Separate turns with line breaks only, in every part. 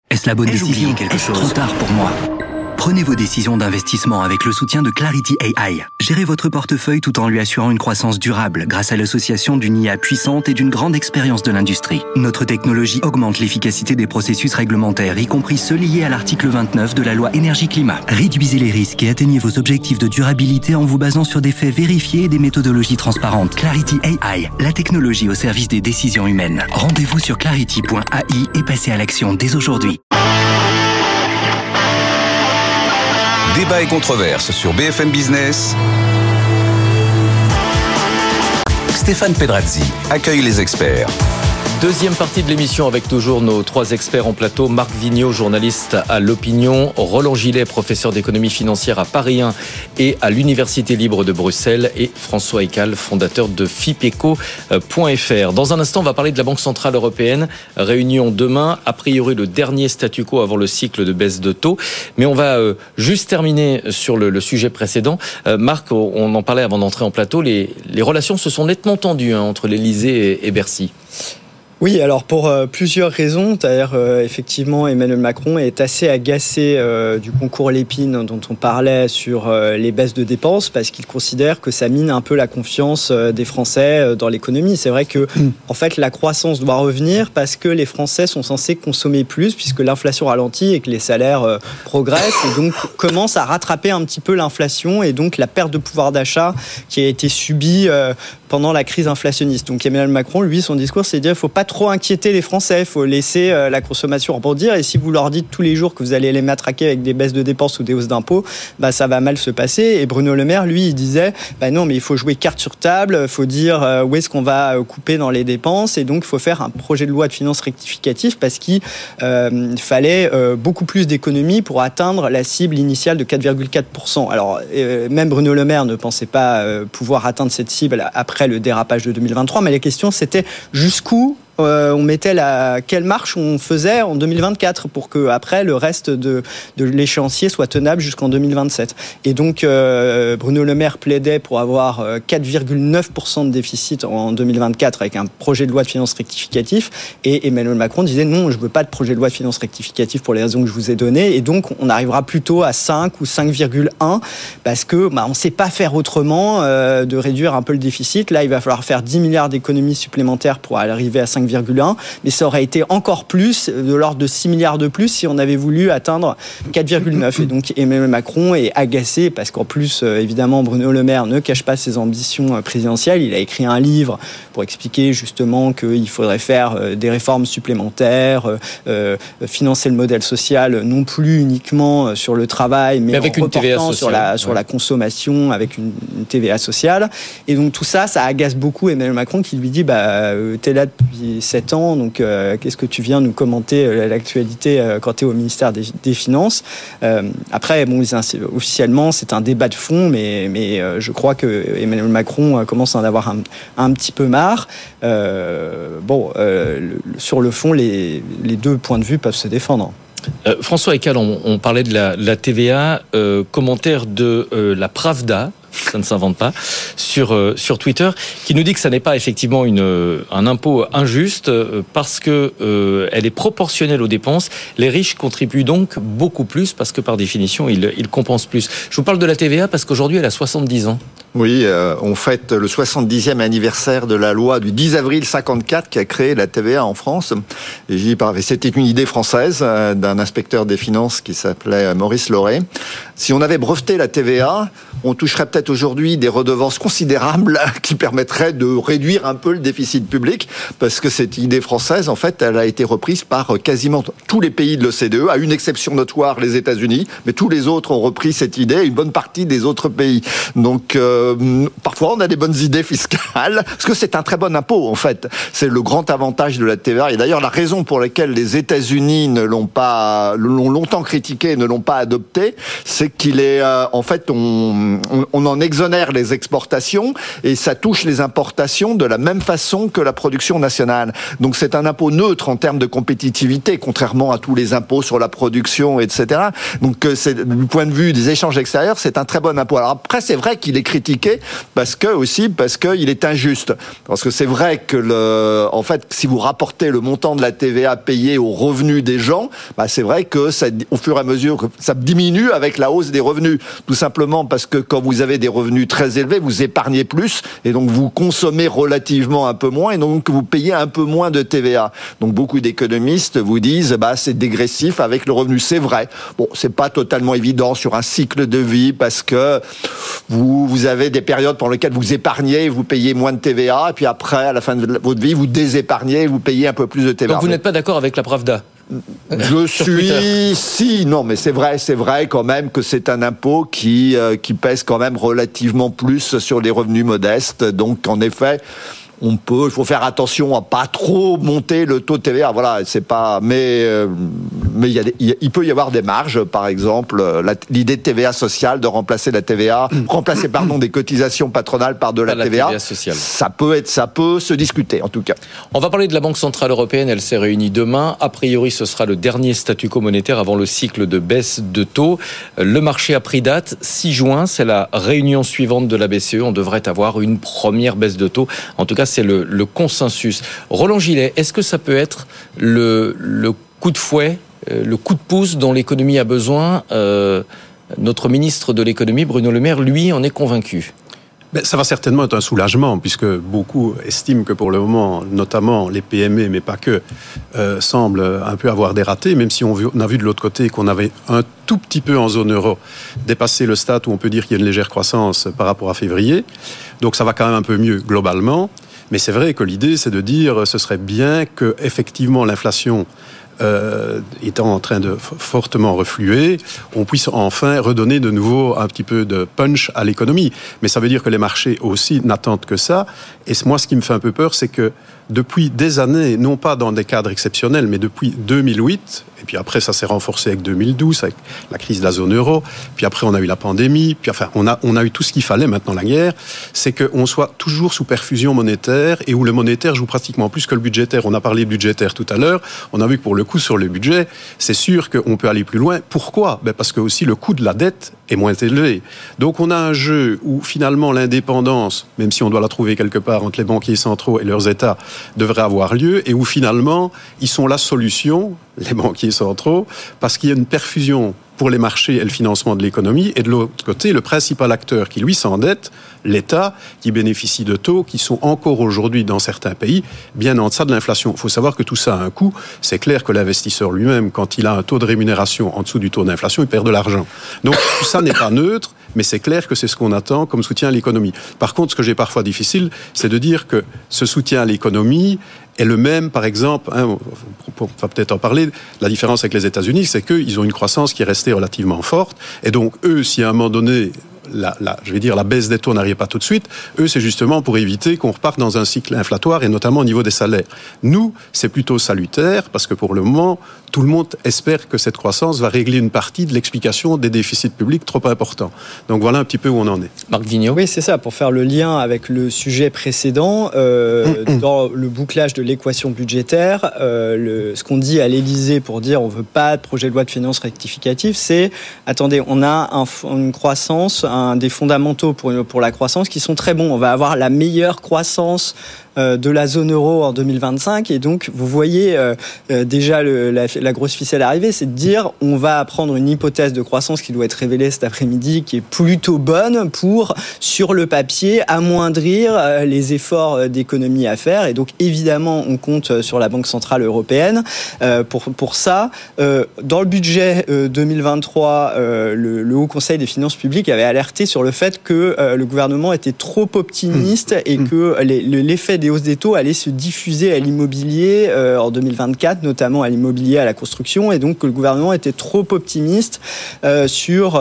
Est-ce la bonne décision? Est-ce trop tard pour moi? Prenez vos décisions d'investissement avec le soutien de Clarity AI. Gérez votre portefeuille tout en lui assurant une croissance durable grâce à l'association d'une IA puissante et d'une grande expérience de l'industrie. Notre technologie augmente l'efficacité des processus réglementaires, y compris ceux liés à l'article 29 de la loi Énergie-Climat. Réduisez les risques et atteignez vos objectifs de durabilité en vous basant sur des faits vérifiés et des méthodologies transparentes. Clarity AI, la technologie au service des décisions humaines. Rendez-vous sur clarity.ai et passez à l'action dès aujourd'hui.
Débat et controverse sur BFM Business. Stéphane Pedrazzi accueille les experts.
Deuxième partie de l'émission avec toujours nos trois experts en plateau. Marc Vigneault, journaliste à L'Opinion. Roland Gillet, professeur d'économie financière à Paris 1 et à l'Université libre de Bruxelles. Et François Ekal, fondateur de fipeco.fr. Dans un instant, on va parler de la Banque Centrale Européenne. Réunion demain. A priori, le dernier statu quo avant le cycle de baisse de taux. Mais on va juste terminer sur le sujet précédent. Marc, on en parlait avant d'entrer en plateau. Les relations se sont nettement tendues entre l'Élysée et Bercy.
Oui, alors pour plusieurs raisons. D'ailleurs, effectivement, Emmanuel Macron est assez agacé du concours Lépine dont on parlait sur les baisses de dépenses parce qu'il considère que ça mine un peu la confiance des Français dans l'économie. C'est vrai que, en fait, la croissance doit revenir parce que les Français sont censés consommer plus puisque l'inflation ralentit et que les salaires progressent et donc commencent à rattraper un petit peu l'inflation et donc la perte de pouvoir d'achat qui a été subie pendant la crise inflationniste. Donc Emmanuel Macron, lui, son discours, c'est de dire qu'il ne faut pas trop inquiéter les Français, il faut laisser la consommation rebondir et si vous leur dites tous les jours que vous allez les matraquer avec des baisses de dépenses ou des hausses d'impôts, ça va mal se passer. Et Bruno Le Maire, lui, il disait non, mais il faut jouer carte sur table, il faut dire où est-ce qu'on va couper dans les dépenses et donc il faut faire un projet de loi de finances rectificatif parce qu'il fallait beaucoup plus d'économies pour atteindre la cible initiale de 4,4%. Alors, même Bruno Le Maire ne pensait pas pouvoir atteindre cette cible après le dérapage de 2023, mais la question c'était jusqu'où on mettait quelle marche on faisait en 2024 pour que après le reste de l'échéancier soit tenable jusqu'en 2027. Et donc Bruno Le Maire plaidait pour avoir 4,9% de déficit en 2024 avec un projet de loi de finances rectificatif et Emmanuel Macron disait non, je veux pas de projet de loi de finances rectificatif pour les raisons que je vous ai données et donc on arrivera plutôt à 5 ou 5,1 parce que on sait pas faire autrement de réduire un peu le déficit. Là, il va falloir faire 10 milliards d'économies supplémentaires pour arriver à 5,1, mais ça aurait été encore plus, de l'ordre de 6 milliards de plus, si on avait voulu atteindre 4,9. Et donc Emmanuel Macron est agacé, parce qu'en plus, évidemment, Bruno Le Maire ne cache pas ses ambitions présidentielles. Il a écrit un livre pour expliquer justement qu'il faudrait faire des réformes supplémentaires, financer le modèle social, non plus uniquement sur le travail, mais
avec
en
une TVA
sociale, sur la consommation, avec une TVA sociale. Et donc tout ça, ça agace beaucoup Emmanuel Macron qui lui dit t'es là depuis 7 ans, donc qu'est-ce que tu viens nous commenter l'actualité quand tu es au ministère des Finances. Après, officiellement, c'est un débat de fond, mais je crois que Emmanuel Macron commence à en avoir un petit peu marre. Sur le fond, les deux points de vue peuvent se défendre.
François Ekal, on parlait de la TVA, commentaire de la Pravda, ça ne s'invente pas, sur Twitter, qui nous dit que ça n'est pas effectivement un impôt injuste parce que elle est proportionnelle aux dépenses. Les riches contribuent donc beaucoup plus parce que par définition, ils compensent plus. Je vous parle de la TVA parce qu'aujourd'hui, elle a 70 ans.
Oui, on fête le 70e anniversaire de la loi du 10 avril 54 qui a créé la TVA en France. Et j'y parlais. C'était une idée française d'un inspecteur des finances qui s'appelait Maurice Lauré. Si on avait breveté la TVA, on toucherait peut-être aujourd'hui des redevances considérables qui permettraient de réduire un peu le déficit public, parce que cette idée française, en fait, elle a été reprise par quasiment tous les pays de l'OCDE, à une exception notoire, les États-Unis, mais tous les autres ont repris cette idée, une bonne partie des autres pays. Donc, parfois, on a des bonnes idées fiscales, parce que c'est un très bon impôt, en fait. C'est le grand avantage de la TVA. Et d'ailleurs, la raison pour laquelle les États-Unis l'ont longtemps critiqué et ne l'ont pas adopté, c'est qu'il est, en fait, on on exonère les exportations et ça touche les importations de la même façon que la production nationale. Donc c'est un impôt neutre en termes de compétitivité, contrairement à tous les impôts sur la production, etc. Donc c'est, du point de vue des échanges extérieurs, c'est un très bon impôt. Alors après, c'est vrai qu'il est critiqué parce qu'il est injuste. Parce que c'est vrai que en fait, si vous rapportez le montant de la TVA payée aux revenus des gens, c'est vrai que ça, au fur et à mesure, que ça diminue avec la hausse des revenus. Tout simplement parce que quand vous avez des revenus très élevés, vous épargnez plus et donc vous consommez relativement un peu moins et donc vous payez un peu moins de TVA. Donc beaucoup d'économistes vous disent c'est dégressif avec le revenu. C'est vrai. Bon, c'est pas totalement évident sur un cycle de vie parce que vous avez des périodes pendant lesquelles vous épargnez et vous payez moins de TVA et puis après, à la fin de votre vie, vous désépargnez et vous payez un peu plus de TVA.
Donc vous n'êtes pas d'accord avec la Pravda ?
Je suis... Si, non, mais c'est vrai quand même que c'est un impôt qui pèse quand même relativement plus sur les revenus modestes. Donc, en effet... il faut faire attention à pas trop monter le taux de TVA. Voilà, c'est pas, mais il peut y avoir des marges, par exemple, l'idée de TVA sociale, de remplacer la TVA, des cotisations patronales par de la TVA sociale. Ça peut se discuter, en tout cas.
On va parler de la Banque Centrale Européenne. Elle s'est réunie demain. A priori, ce sera le dernier statu quo monétaire avant le cycle de baisse de taux. Le marché a pris date. 6 juin, c'est la réunion suivante de la BCE. On devrait avoir une première baisse de taux. En tout cas, c'est le consensus. Roland Gillet, est-ce que ça peut être le coup de fouet, le coup de pouce dont l'économie a besoin ? Notre ministre de l'économie, Bruno Le Maire, lui, en est convaincu.
Ça va certainement être un soulagement, puisque beaucoup estiment que pour le moment, notamment les PME, mais pas que, semblent un peu avoir des ratés, même si on a vu de l'autre côté qu'on avait un tout petit peu en zone euro dépassé le stade où on peut dire qu'il y a une légère croissance par rapport à février. Donc ça va quand même un peu mieux globalement. Mais c'est vrai que l'idée, c'est de dire ce serait bien que effectivement l'inflation étant en train de fortement refluer, on puisse enfin redonner de nouveau un petit peu de punch à l'économie. Mais ça veut dire que les marchés aussi n'attendent que ça. Et moi, ce qui me fait un peu peur, c'est que depuis des années, non pas dans des cadres exceptionnels, mais depuis 2008, et puis après ça s'est renforcé avec 2012, avec la crise de la zone euro, puis après on a eu la pandémie, puis enfin on a eu tout ce qu'il fallait, maintenant la guerre, c'est qu'on soit toujours sous perfusion monétaire et où le monétaire joue pratiquement plus que le budgétaire. On a parlé budgétaire tout à l'heure, on a vu que pour le coup sur le budget, c'est sûr qu'on peut aller plus loin. Pourquoi ? Parce que aussi le coût de la dette est moins élevé. Donc on a un jeu où finalement l'indépendance, même si on doit la trouver quelque part entre les banquiers centraux et leurs États, devrait avoir lieu et où finalement ils sont la solution, les banquiers centraux, parce qu'il y a une perfusion pour les marchés et le financement de l'économie, et de l'autre côté, le principal acteur qui lui s'endette, l'État, qui bénéficie de taux qui sont encore aujourd'hui dans certains pays bien en deçà de l'inflation. Il faut savoir que tout ça a un coût. C'est clair que l'investisseur lui-même, quand il a un taux de rémunération en dessous du taux d'inflation, il perd de l'argent. Donc tout ça n'est pas neutre, mais c'est clair que c'est ce qu'on attend comme soutien à l'économie. Par contre, ce que j'ai parfois difficile, c'est de dire que ce soutien à l'économie est le même, par exemple, on va peut-être en parler, la différence avec les États-Unis, c'est qu'ils ont une croissance qui est restée relativement forte, et donc eux, si à un moment donné, la baisse des taux n'arrive pas tout de suite, eux, c'est justement pour éviter qu'on reparte dans un cycle inflatoire, et notamment au niveau des salaires. Nous, c'est plutôt salutaire, parce que pour le moment, tout le monde espère que cette croissance va régler une partie de l'explication des déficits publics trop importants. Donc voilà un petit peu où on en est.
Marc Vigneault.
Oui, c'est ça. Pour faire le lien avec le sujet précédent, dans le bouclage de l'équation budgétaire, ce qu'on dit à l'Élysée pour dire on ne veut pas de projet de loi de finances rectificatif, c'est attendez, on a une croissance, des fondamentaux pour la croissance qui sont très bons. On va avoir la meilleure croissance de la zone euro en 2025, et donc vous voyez déjà la grosse ficelle arriver, c'est de dire on va prendre une hypothèse de croissance qui doit être révélée cet après-midi, qui est plutôt bonne pour, sur le papier, amoindrir les efforts d'économie à faire, et donc évidemment on compte sur la Banque Centrale Européenne pour ça. Dans le budget 2023, le Haut Conseil des finances publiques avait alerté sur le fait que le gouvernement était trop optimiste et que l'effet des hausses des taux allait se diffuser à l'immobilier en 2024, notamment à l'immobilier, à la construction, et donc que le gouvernement était trop optimiste sur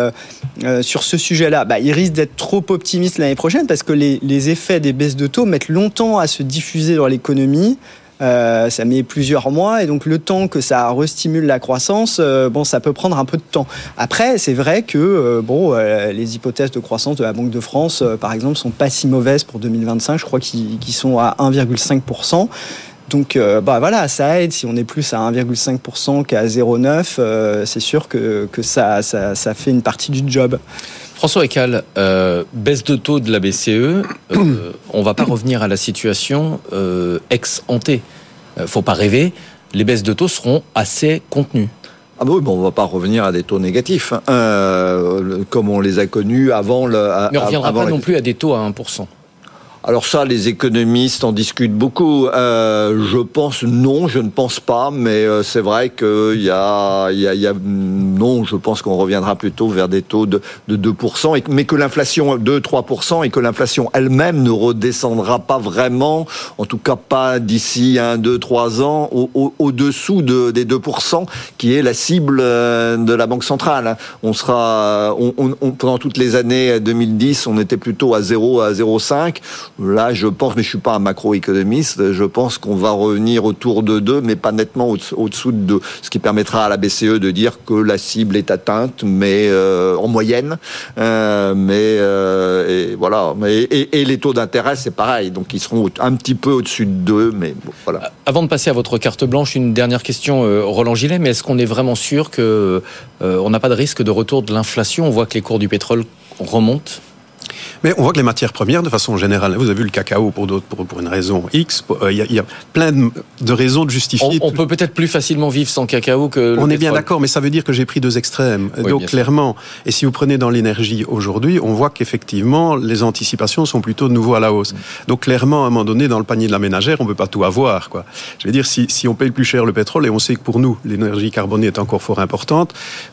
ce sujet-là. Il risque d'être trop optimiste l'année prochaine parce que les effets des baisses de taux mettent longtemps à se diffuser dans l'économie. Ça met plusieurs mois, et donc le temps que ça restimule la croissance, ça peut prendre un peu de temps. Après, c'est vrai que les hypothèses de croissance de la Banque de France, par exemple, sont pas si mauvaises pour 2025. Je crois qu'ils sont à 1,5%. Donc voilà, ça aide. Si on est plus à 1,5% qu'à 0,9%, c'est sûr que ça fait une partie du job.
François Ecal, baisse de taux de la BCE, on ne va pas revenir à la situation ex-ante. Faut pas rêver, les baisses de taux seront assez contenues.
Ah oui, on ne va pas revenir à des taux négatifs, comme on les a connus avant
Mais on ne reviendra pas non plus à des taux à 1%.
Alors ça, les économistes en discutent beaucoup. Je ne pense pas, mais c'est vrai qu'il y a non, je pense qu'on reviendra plutôt vers des taux de 2%, mais que l'inflation 2-3% et que l'inflation elle-même ne redescendra pas vraiment, en tout cas pas d'ici 1, 2, 3 ans, au-dessous des 2%, qui est la cible de la Banque centrale. On sera, pendant toutes les années 2010, on était plutôt à 0, à 0,5. Là, je pense, mais je suis pas un macroéconomiste, je pense qu'on va revenir autour de 2, mais pas nettement au-dessous de 2. Ce qui permettra à la BCE de dire que la cible est atteinte, mais en moyenne. Et voilà. Et les taux d'intérêt, c'est pareil. Donc, ils seront un petit peu au-dessus de 2, mais bon, voilà.
Avant de passer à votre carte blanche, une dernière question, Roland Gillet. Mais est-ce qu'on est vraiment sûr qu'on n'a pas de risque de retour de l'inflation ? On voit que les cours du pétrole remontent.
Mais on voit que les matières premières, de façon générale, vous avez vu le cacao pour une raison X, il y a plein de raisons de justifier.
On peut peut-être plus facilement vivre sans cacao que le pétrole.
On est bien d'accord, mais ça veut dire que j'ai pris deux extrêmes. Oui, donc clairement, et si vous prenez dans l'énergie aujourd'hui, on voit qu'effectivement, les anticipations sont plutôt de nouveau à la hausse. Donc clairement, à un moment donné, dans le panier de la ménagère, on ne peut pas tout avoir, quoi. Je veux dire, si on paye plus cher le pétrole, et on sait que pour nous, l'énergie carbonée est encore fort importante,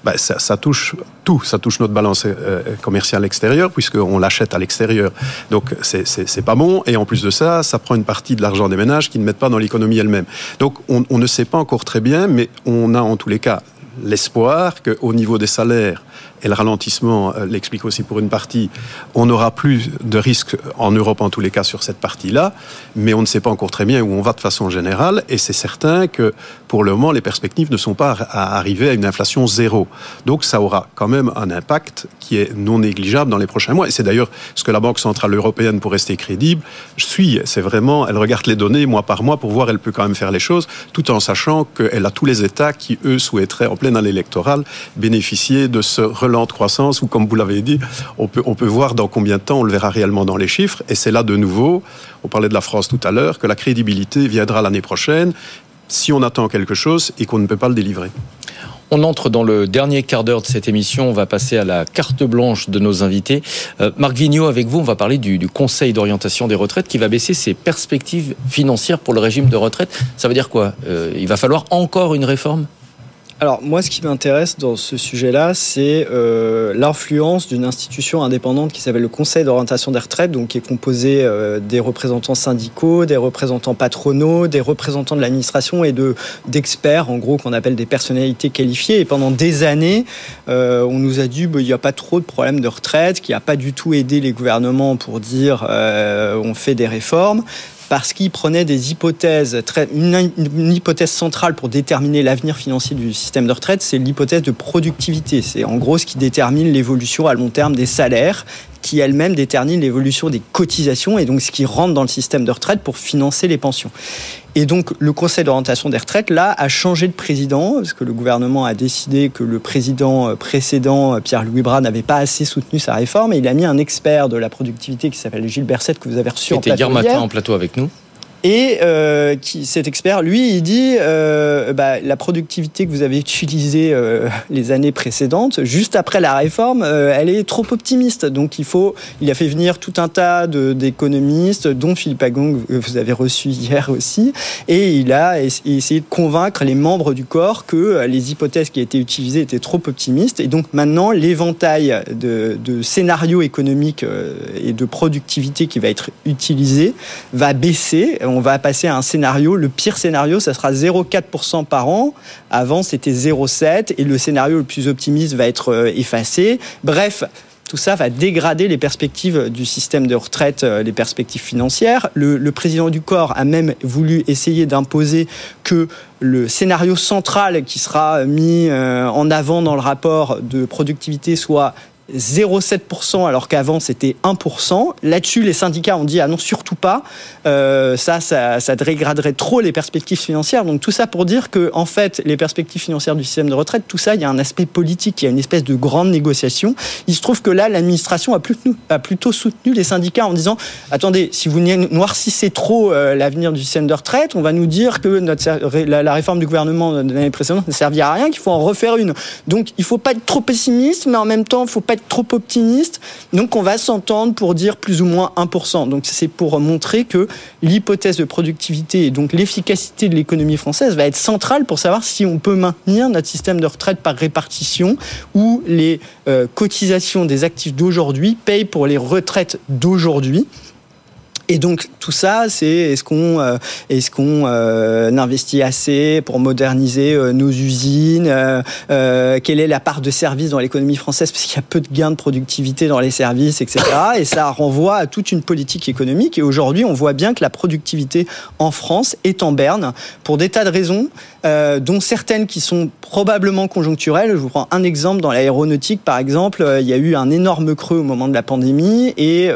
ça touche tout. Ça touche notre balance commerciale extérieure, puisqu'on l'achète à l'extérieur. Donc c'est pas bon, et en plus de ça, ça prend une partie de l'argent des ménages qui ne mettent pas dans l'économie elle-même. Donc on ne sait pas encore très bien, mais on a en tous les cas l'espoir qu'au niveau des salaires, et le ralentissement l'explique aussi pour une partie, on n'aura plus de risques en Europe en tous les cas sur cette partie-là, mais on ne sait pas encore très bien où on va de façon générale, et c'est certain que pour le moment les perspectives ne sont pas à arriver à une inflation zéro. Donc ça aura quand même un impact qui est non négligeable dans les prochains mois, et c'est d'ailleurs ce que la Banque Centrale Européenne, pour rester crédible, c'est vraiment, elle regarde les données mois par mois pour voir, elle peut quand même faire les choses, tout en sachant qu'elle a tous les États qui eux souhaiteraient en pleine année électorale bénéficier de ce relance de croissance, ou comme vous l'avez dit, on peut voir dans combien de temps on le verra réellement dans les chiffres, et c'est là de nouveau, on parlait de la France tout à l'heure, que la crédibilité viendra l'année prochaine si on attend quelque chose et qu'on ne peut pas le délivrer.
On entre dans le dernier quart d'heure de cette émission. On va passer à la carte blanche de nos invités. Marc Vigneault, avec vous, on va parler du Conseil d'orientation des retraites qui va baisser ses perspectives financières pour le régime de retraite. Ça veut dire quoi ? Il va falloir encore une réforme ?
Alors moi, ce qui m'intéresse dans ce sujet-là, c'est l'influence d'une institution indépendante qui s'appelle le Conseil d'orientation des retraites, donc qui est composé des représentants syndicaux, des représentants patronaux, des représentants de l'administration et d'experts, en gros, qu'on appelle des personnalités qualifiées. Et pendant des années, on nous a dit il n'y a pas trop de problèmes de retraite, qui n'a pas du tout aidé les gouvernements pour dire on fait des réformes. Parce qu'ils prenaient des hypothèses, une hypothèse centrale pour déterminer l'avenir financier du système de retraite, c'est l'hypothèse de productivité. C'est en gros ce qui détermine l'évolution à long terme des salaires, qui elle-même détermine l'évolution des cotisations, et donc ce qui rentre dans le système de retraite pour financer les pensions. Et donc, le Conseil d'orientation des retraites, là, a changé de président, parce que le gouvernement a décidé que le président précédent, Pierre-Louis Bras, n'avait pas assez soutenu sa réforme, et il a mis un expert de la productivité qui s'appelle Gilles Berset, que vous avez reçu en plateau hier.
Qui était hier matin en plateau avec nous.
Et cet expert, lui, il dit la productivité que vous avez utilisée les années précédentes, juste après la réforme, elle est trop optimiste. Donc il a fait venir tout un tas d'économistes, dont Philippe Agong, que vous avez reçu hier aussi, et il a essayé de convaincre les membres du corps que les hypothèses qui étaient utilisées étaient trop optimistes. Et donc maintenant, l'éventail de scénarios économiques et de productivité qui va être utilisé va baisser. On va passer à un scénario, le pire scénario, ça sera 0,4% par an. Avant, c'était 0,7%, et le scénario le plus optimiste va être effacé. Bref, tout ça va dégrader les perspectives du système de retraite, les perspectives financières. Le président du corps a même voulu essayer d'imposer que le scénario central qui sera mis en avant dans le rapport de productivité soit 0,7%, alors qu'avant c'était 1%. Là-dessus, les syndicats ont dit ah non, surtout pas. Ça dégraderait trop les perspectives financières. Donc tout ça pour dire que en fait, les perspectives financières du système de retraite, tout ça, il y a un aspect politique, il y a une espèce de grande négociation. Il se trouve que là, l'administration a plutôt soutenu les syndicats en disant attendez, si vous noircissez trop l'avenir du système de retraite, on va nous dire que la réforme du gouvernement de l'année précédente ne servira à rien, qu'il faut en refaire une. Donc il ne faut pas être trop pessimiste, mais en même temps, il ne faut pas être trop optimiste. Donc on va s'entendre pour dire plus ou moins 1%. Donc c'est pour montrer que l'hypothèse de productivité et donc l'efficacité de l'économie française va être centrale pour savoir si on peut maintenir notre système de retraite par répartition où les cotisations des actifs d'aujourd'hui payent pour les retraites d'aujourd'hui. Et donc tout ça, c'est est-ce qu'on investit assez pour moderniser nos usines, quelle est la part de services dans l'économie française, parce qu'il y a peu de gains de productivité dans les services, etc. Et ça renvoie à toute une politique économique. Et aujourd'hui, on voit bien que la productivité en France est en berne pour des tas de raisons, dont certaines qui sont probablement conjoncturelles. Je vous prends un exemple. Dans l'aéronautique, par exemple, il y a eu un énorme creux au moment de la pandémie et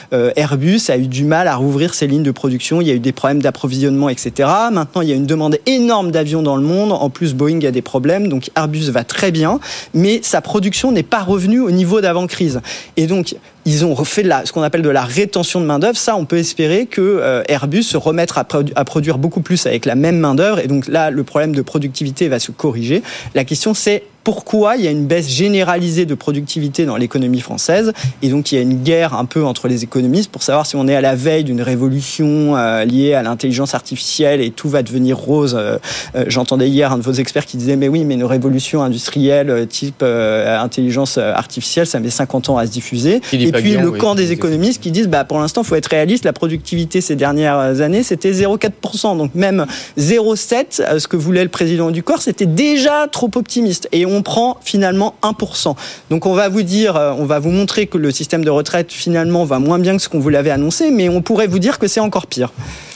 Airbus a eu du mal à rouvrir ses lignes de production. Il y a eu des problèmes d'approvisionnement, etc. Maintenant, il y a une demande énorme d'avions dans le monde. En plus, Boeing a des problèmes. Donc, Airbus va très bien. Mais sa production n'est pas revenue au niveau d'avant-crise. Et donc, ils ont fait ce qu'on appelle de la rétention de main-d'œuvre. Ça, on peut espérer que Airbus se remette à produire beaucoup plus avec la même main-d'œuvre. Et donc là, le problème de productivité va se corriger. La question, c'est pourquoi il y a une baisse généralisée de productivité dans l'économie française. Et donc, il y a une guerre un peu entre les économistes pour savoir si on est à la veille d'une révolution liée à l'intelligence artificielle et tout va devenir rose. J'entendais hier un de vos experts qui disait « Mais oui, mais une révolution industrielle type intelligence artificielle, ça met 50 ans à se diffuser. » Et puis, le camp des économistes qui disent pour l'instant, il faut être réaliste. La productivité ces dernières années, c'était 0,4%. Donc, même 0,7%, ce que voulait le président du corps, c'était déjà trop optimiste. Et on prend finalement 1%. Donc on va vous montrer que le système de retraite finalement va moins bien que ce qu'on vous l'avait annoncé, mais on pourrait vous dire que c'est encore pire.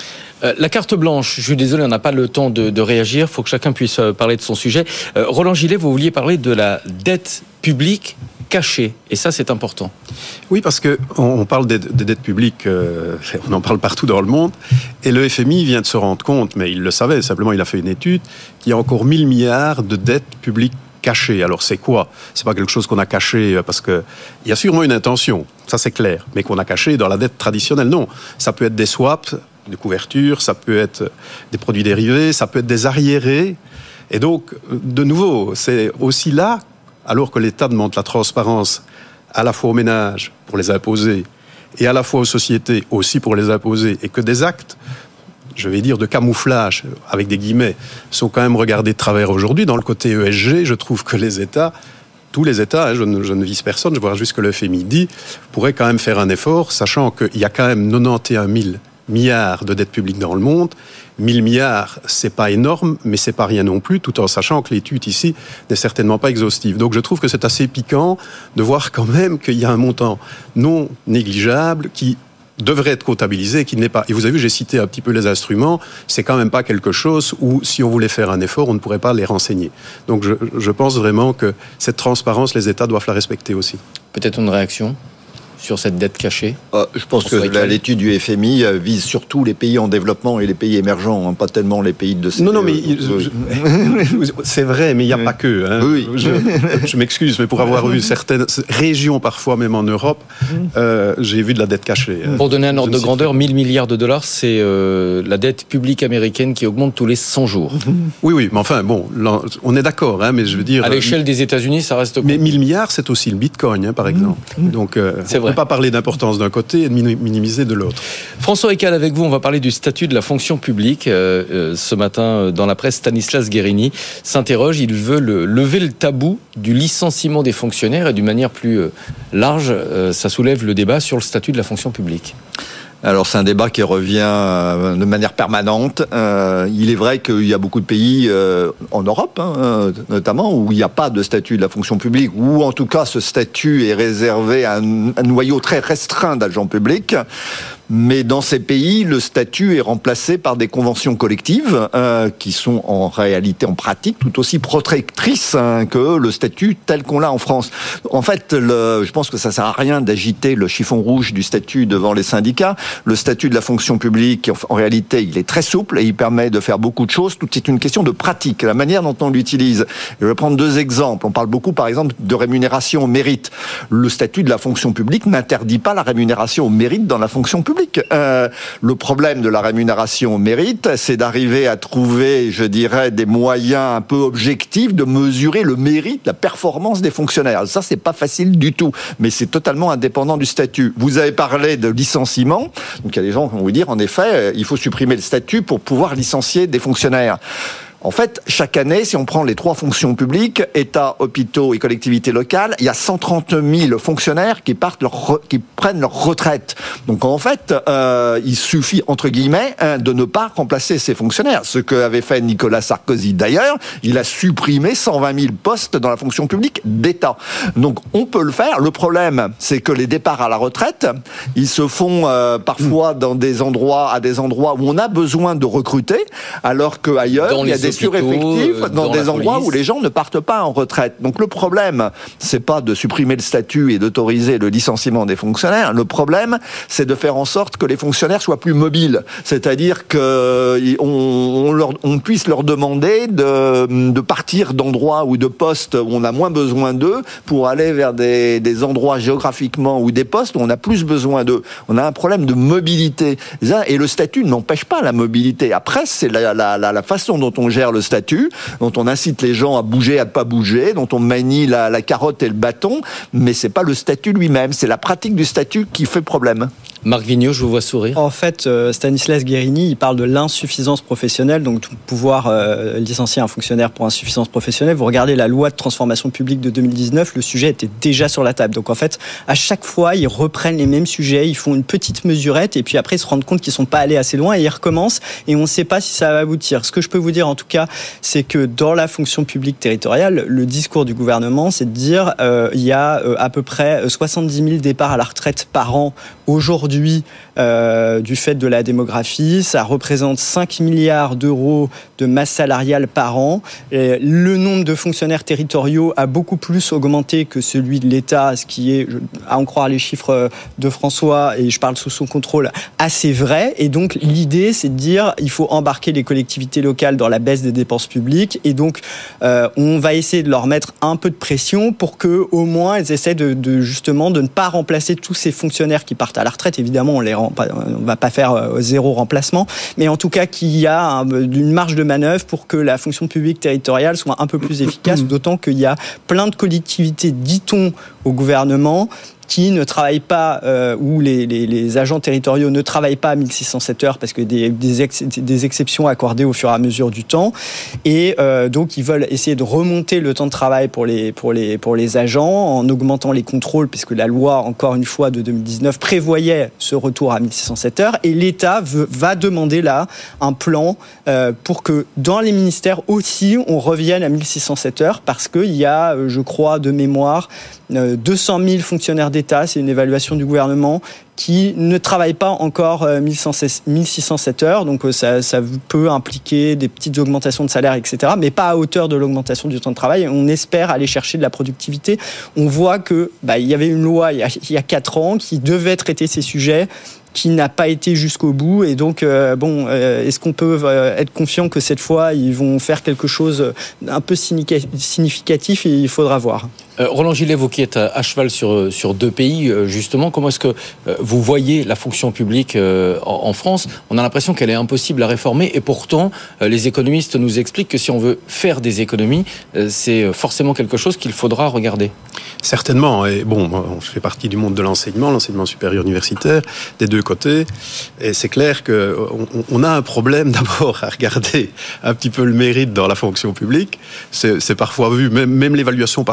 La carte blanche, je suis désolé, on n'a pas le temps de réagir, il faut que chacun puisse parler de son sujet. Roland Gillet, vous vouliez parler de la dette publique cachée, et ça c'est important.
Oui, parce qu'on parle des dettes publiques, on en parle partout dans le monde, et le FMI vient de se rendre compte, mais il le savait, simplement il a fait une étude, qu'il y a encore 1000 milliards de dettes publiques cachées. Alors c'est quoi ? C'est pas quelque chose qu'on a caché parce que il y a sûrement une intention, ça c'est clair, mais qu'on a caché dans la dette traditionnelle. Non, ça peut être des swaps, des couvertures, ça peut être des produits dérivés, ça peut être des arriérés. Et donc, de nouveau, c'est aussi là, alors que l'État demande la transparence à la fois aux ménages pour les imposer et à la fois aux sociétés aussi pour les imposer, et que des actes, je vais dire, de camouflage, avec des guillemets, sont quand même regardés de travers aujourd'hui. Dans le côté ESG, je trouve que les États, tous les États, je ne vise personne, je vois juste ce que le FMI dit, pourraient quand même faire un effort, sachant qu'il y a quand même 91 000 milliards de dettes publiques dans le monde. 1000 milliards, c'est pas énorme, mais c'est pas rien non plus, tout en sachant que l'étude ici n'est certainement pas exhaustive. Donc je trouve que c'est assez piquant de voir quand même qu'il y a un montant non négligeable qui devrait être comptabilisé, qui n'est pas. Et vous avez vu, j'ai cité un petit peu les instruments, c'est quand même pas quelque chose où, si on voulait faire un effort, on ne pourrait pas les renseigner. Donc je pense vraiment que cette transparence, les États doivent la respecter aussi.
Peut-être une réaction sur cette dette cachée?
Je pense que l'étude du FMI vise surtout les pays en développement et les pays émergents, pas tellement les pays de CE.
Non, mais c'est vrai, mais il n'y a pas que. Hein. Oui. Je m'excuse, mais pour avoir vu certaines régions, parfois même en Europe, j'ai vu de la dette cachée.
Pour donner un ordre de grandeur, 1000 milliards de dollars, c'est la dette publique américaine qui augmente tous les 100 jours.
Oui, mais enfin, bon, on est d'accord, hein, mais je veux dire...
À l'échelle des États-Unis, ça reste...
Mais 1000 milliards, c'est aussi le Bitcoin, hein, par exemple. Donc,
c'est vrai.
Pas parler d'importance d'un côté et de minimiser de l'autre.
François Eccal, avec vous, on va parler du statut de la fonction publique. Ce matin, dans la presse, Stanislas Guérini s'interroge. Il veut lever le tabou du licenciement des fonctionnaires et d'une manière plus large, ça soulève le débat sur le statut de la fonction publique.
Alors c'est un débat qui revient de manière permanente. Il est vrai qu'il y a beaucoup de pays en Europe, notamment, où il n'y a pas de statut de la fonction publique, ou en tout cas ce statut est réservé à un noyau très restreint d'agents publics. Mais dans ces pays, le statut est remplacé par des conventions collectives qui sont en réalité, en pratique, tout aussi protectrices que le statut tel qu'on l'a en France. En fait, je pense que ça sert à rien d'agiter le chiffon rouge du statut devant les syndicats. Le statut de la fonction publique, en réalité, il est très souple et il permet de faire beaucoup de choses. Tout est une question de pratique, la manière dont on l'utilise. Je vais prendre 2 exemples. On parle beaucoup, par exemple, de rémunération au mérite. Le statut de la fonction publique n'interdit pas la rémunération au mérite dans la fonction publique. Le problème de la rémunération au mérite, c'est d'arriver à trouver, je dirais, des moyens un peu objectifs de mesurer le mérite, la performance des fonctionnaires. Ça, c'est pas facile du tout, mais c'est totalement indépendant du statut. Vous avez parlé de licenciement, donc il y a des gens qui vont vous dire, en effet, il faut supprimer le statut pour pouvoir licencier des fonctionnaires. En fait, chaque année, si on prend les 3 fonctions publiques, État, hôpitaux et collectivités locales, il y a 130 000 fonctionnaires qui prennent leur retraite. Donc en fait, il suffit, entre guillemets, de ne pas remplacer ces fonctionnaires. Ce qu'avait fait Nicolas Sarkozy d'ailleurs, il a supprimé 120 000 postes dans la fonction publique d'État. Donc on peut le faire. Le problème, c'est que les départs à la retraite, ils se font parfois à des endroits où on a besoin de recruter, alors qu'ailleurs, il y a des sureffectifs dans des endroits où les gens ne partent pas en retraite. Donc le problème, c'est pas de supprimer le statut et d'autoriser le licenciement des fonctionnaires. Le problème, c'est de faire en sorte que les fonctionnaires soient plus mobiles. C'est-à-dire qu'on puisse leur demander de partir d'endroits ou de postes où on a moins besoin d'eux pour aller vers des endroits géographiquement ou des postes où on a plus besoin d'eux. On a un problème de mobilité. Et le statut n'empêche pas la mobilité. Après, c'est la façon dont on gère le statut, dont on incite les gens à bouger, à ne pas bouger, dont on manie la carotte et le bâton, mais c'est pas le statut lui-même, c'est la pratique du statut qui fait problème.
Marc Vigneault, je vous vois sourire.
En fait, Stanislas Guérini, il parle de l'insuffisance professionnelle, donc pouvoir licencier un fonctionnaire pour insuffisance professionnelle. Vous regardez la loi de transformation publique de 2019, le sujet était déjà sur la table. Donc en fait, à chaque fois, ils reprennent les mêmes sujets, ils font une petite mesurette et puis après, ils se rendent compte qu'ils ne sont pas allés assez loin et ils recommencent et on ne sait pas si ça va aboutir. Ce que je peux vous dire en tout cas, c'est que dans la fonction publique territoriale, le discours du gouvernement, c'est de dire il y a à peu près 70 000 départs à la retraite par an aujourd'hui du fait de la démographie. Ça représente 5 milliards d'euros de masse salariale par an. Et le nombre de fonctionnaires territoriaux a beaucoup plus augmenté que celui de l'État, ce qui est, à en croire les chiffres de François, et je parle sous son contrôle, assez vrai. Et donc l'idée, c'est de dire il faut embarquer les collectivités locales dans la baisse des dépenses publiques. Et donc on va essayer de leur mettre un peu de pression pour que au moins elles essaient justement de ne pas remplacer tous ces fonctionnaires qui partent à la retraite. Évidemment, on ne va pas faire 0 remplacement, mais en tout cas qu'il y a une marge de manœuvre pour que la fonction publique territoriale soit un peu plus efficace, d'autant qu'il y a plein de collectivités, dit-on au gouvernement, qui ne travaillent pas, où les agents territoriaux ne travaillent pas à 1607 heures parce que des exceptions accordées au fur et à mesure du temps. Et donc, ils veulent essayer de remonter le temps de travail pour les agents en augmentant les contrôles, puisque la loi, encore une fois, de 2019 prévoyait ce retour à 1607 heures. Et l'État va demander là un plan pour que dans les ministères aussi, on revienne à 1607 heures parce qu'il y a, je crois, de mémoire, 200 000 fonctionnaires d'État, c'est une évaluation du gouvernement, qui ne travaillent pas encore 1607 heures. Donc ça peut impliquer des petites augmentations de salaire, etc., mais pas à hauteur de l'augmentation du temps de travail. On espère aller chercher de la productivité. On voit que il y avait une loi il y a 4 ans qui devait traiter ces sujets, qui n'a pas été jusqu'au bout. Et donc, est-ce qu'on peut être confiant que cette fois, ils vont faire quelque chose un peu significatif? Et il faudra voir.
Roland Gillet, vous qui êtes à cheval sur 2 pays, justement, comment est-ce que vous voyez la fonction publique en France? On a l'impression qu'elle est impossible à réformer et pourtant, les économistes nous expliquent que si on veut faire des économies, c'est forcément quelque chose qu'il faudra regarder.
Certainement. Et bon, je fais partie du monde de l'enseignement supérieur universitaire, des 2 côtés. Et c'est clair qu'on a un problème d'abord à regarder un petit peu le mérite dans la fonction publique. C'est parfois vu, même l'évaluation par des étudiants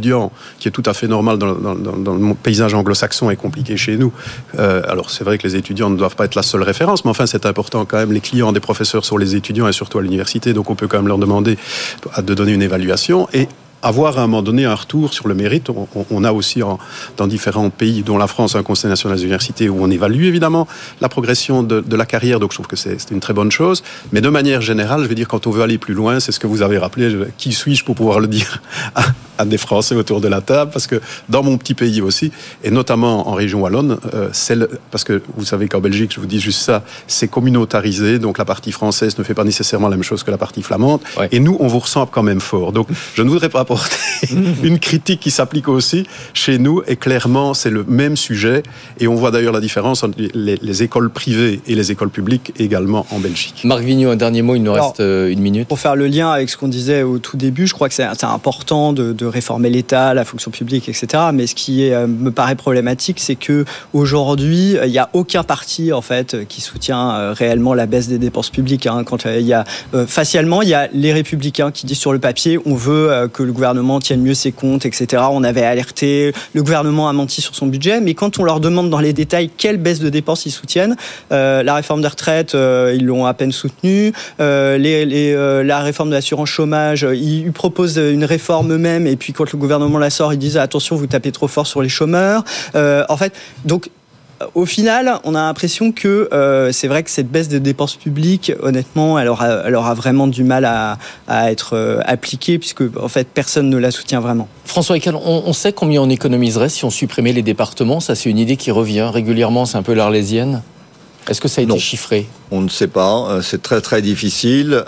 étudiants, qui est tout à fait normal dans le paysage anglo-saxon, est compliqué chez nous. Alors c'est vrai que les étudiants ne doivent pas être la seule référence, mais enfin c'est important quand même. Les clients des professeurs sont les étudiants et surtout à l'université, donc on peut quand même leur demander de donner une évaluation et avoir à un moment donné un retour sur le mérite. On a aussi dans différents pays, dont la France, un Conseil national des universités où on évalue évidemment la progression de la carrière, donc je trouve que c'est une très bonne chose. Mais de manière générale, je veux dire, quand on veut aller plus loin, c'est ce que vous avez rappelé, qui suis-je pour pouvoir le dire à des Français autour de la table, parce que dans mon petit pays aussi, et notamment en région wallonne, parce que vous savez qu'en Belgique, je vous dis juste ça, c'est communautarisé, donc la partie française ne fait pas nécessairement la même chose que la partie flamande, ouais. Et nous, on vous ressemble quand même fort. Donc, je ne voudrais pas apporter une critique qui s'applique aussi chez nous, et clairement, c'est le même sujet, et on voit d'ailleurs la différence entre les écoles privées et les écoles publiques également en Belgique.
Marc Vigneault, un dernier mot, il nous reste une minute.
Pour faire le lien avec ce qu'on disait au tout début, je crois que c'est important de réformer l'État, la fonction publique, etc. Mais ce qui me paraît problématique, c'est que aujourd'hui, il n'y a aucun parti en fait qui soutient réellement la baisse des dépenses publiques. Hein. Quand il y a facialement, il y a les Républicains qui disent sur le papier, on veut que le gouvernement tienne mieux ses comptes, etc. On avait alerté, le gouvernement a menti sur son budget, mais quand on leur demande dans les détails quelle baisse de dépenses ils soutiennent, la réforme des retraites, ils l'ont à peine soutenue. La réforme de l'assurance chômage, ils proposent une réforme eux-mêmes, et puis quand le gouvernement la sort, ils disent attention, vous tapez trop fort sur les chômeurs. En fait, donc au final, on a l'impression que c'est vrai que cette baisse de dépenses publiques, honnêtement, elle aura vraiment du mal à être appliquée, puisque en fait, personne ne la soutient vraiment.
François Eckel, on sait combien on économiserait si on supprimait les départements. Ça, c'est une idée qui revient régulièrement, c'est un peu l'Arlésienne. Est-ce que ça a été chiffré ?
On ne sait pas, c'est très très difficile.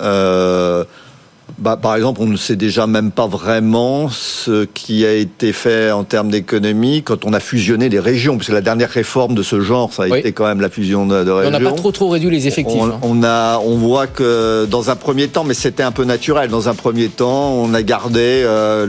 Par exemple, on ne sait déjà même pas vraiment ce qui a été fait en termes d'économie quand on a fusionné les régions, parce que la dernière réforme de ce genre, ça a été quand même la fusion de régions.
On n'a pas trop réduit les effectifs.
On voit que dans un premier temps, mais c'était un peu naturel, dans un premier temps, on a gardé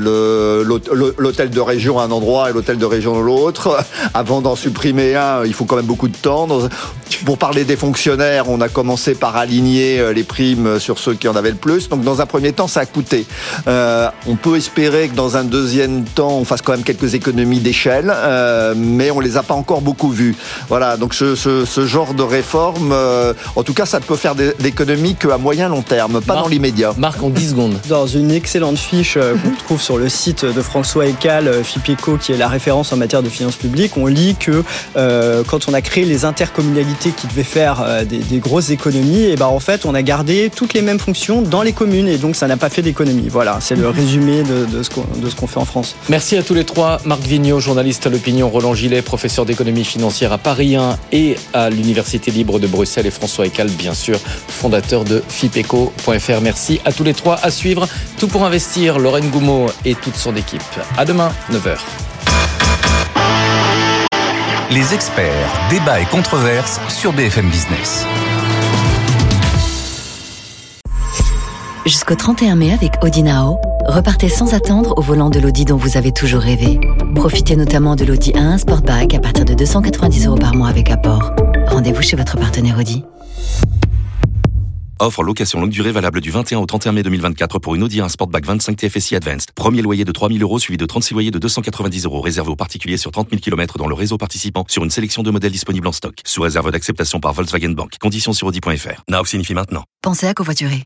l'hôtel de région à un endroit et l'hôtel de région à l'autre. Avant d'en supprimer un, il faut quand même beaucoup de temps. Pour parler des fonctionnaires, on a commencé par aligner les primes sur ceux qui en avaient le plus. Donc dans un premier temps, ça a coûté. On peut espérer que dans un deuxième temps, on fasse quand même quelques économies d'échelle, mais on les a pas encore beaucoup vues. Voilà, donc ce genre de réforme, en tout cas, ça ne peut faire d'économies qu'à moyen long terme, pas dans l'immédiat.
Marc, en 10 secondes.
Dans une excellente fiche qu'on trouve sur le site de François Eckel, FIPECO, qui est la référence en matière de finances publiques, on lit que quand on a créé les intercommunalités qui devaient faire des grosses économies, et en fait, on a gardé toutes les mêmes fonctions dans les communes, et donc ça n'a pas fait d'économie. Voilà, c'est le résumé de ce qu'on fait en France.
Merci à tous les trois. Marc Vigneault, journaliste à l'Opinion, Roland Gillet, professeur d'économie financière à Paris 1 et à l'Université libre de Bruxelles, et François Eckel, bien sûr, fondateur de FIPECO.fr. Merci à tous les trois. À suivre, Tout pour investir, Lorraine Goumeau et toute son équipe. À demain, 9h.
Les experts, débats et controverses sur BFM Business.
Jusqu'au 31 mai avec Audi Now, repartez sans attendre au volant de l'Audi dont vous avez toujours rêvé. Profitez notamment de l'Audi A1 Sportback à partir de 290 € par mois avec apport. Rendez-vous chez votre partenaire Audi.
Offre location longue durée valable du 21 au 31 mai 2024 pour une Audi A1 Sportback 25 TFSI Advanced. Premier loyer de 3 000 € suivi de 36 loyers de 290 € réservé aux particuliers sur 30 000 km dans le réseau participant sur une sélection de modèles disponibles en stock. Sous réserve d'acceptation par Volkswagen Bank. Conditions sur Audi.fr. Now signifie maintenant.
Pensez à covoiturer.